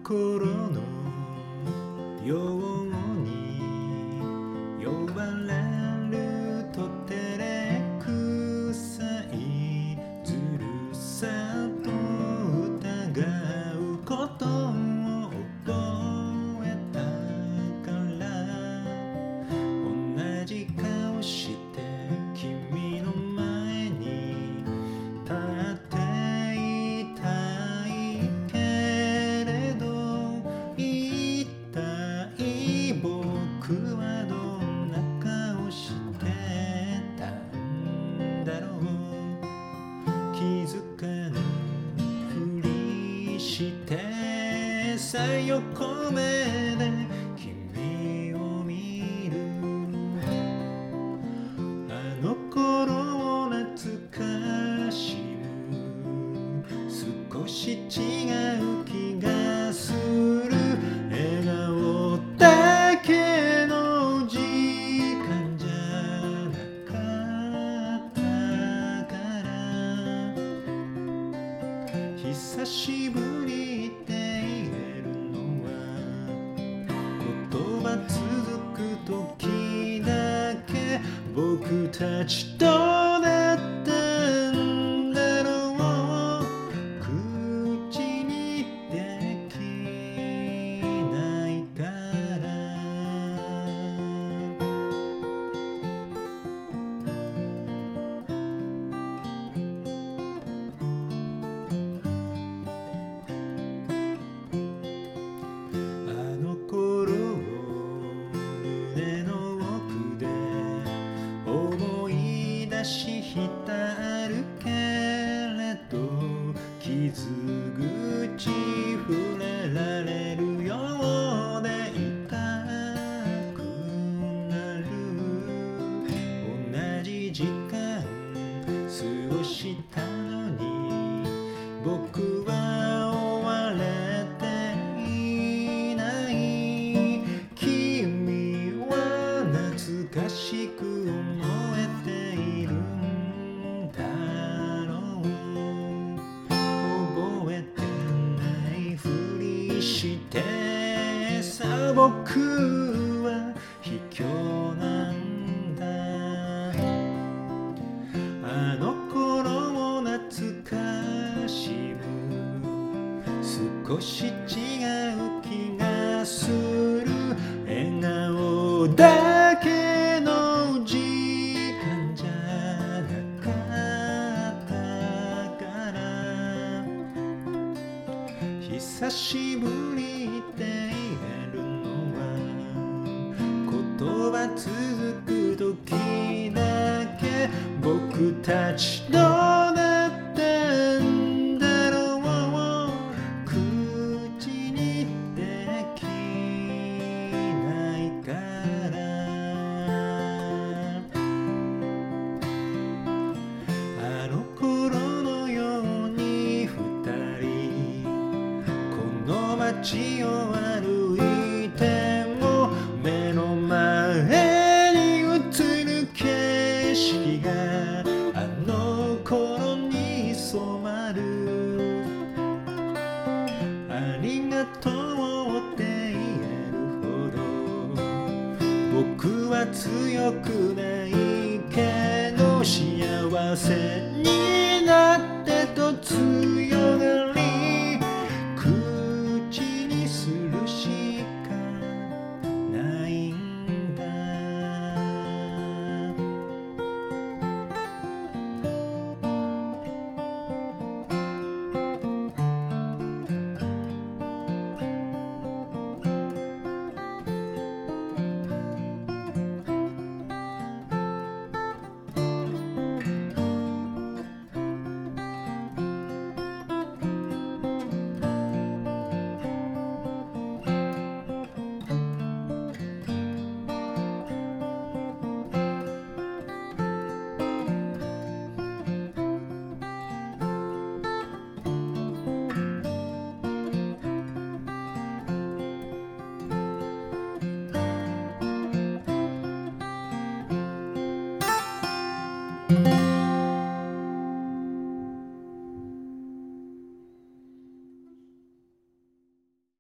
頃のように呼ばれると照れくさいずるさと疑うことを覚えたから同じ顔して君の前に立っていたいけれど一体僕はどんな顔してたんだろう気づかぬふりしてさ横目で君を見るあの頃を懐かしむ少し違う気がする笑顔だけの時間じゃなかったから久しぶりって言えるのは言葉続く時だけ僕たちどうなったんだろう口にできないからあの頃を胸の奥で思い出し浸るけれど傷口触れられるようで痛くなる同じ時間過ごしたのに僕は追われていない君は懐かしく思えているんだろう覚えてないふりしてさ僕は卑怯なんだあの頃を懐かしむ少し違う気がする笑顔だけの時間じゃなかったから久しぶりって言えるのは言葉続く時だけ僕たちどうなったんだろう口にできないからあの頃のように二人この街を歩いても目の前に映る景色があの頃に染まるありがとうって言えるほど僕は強くないけど幸せ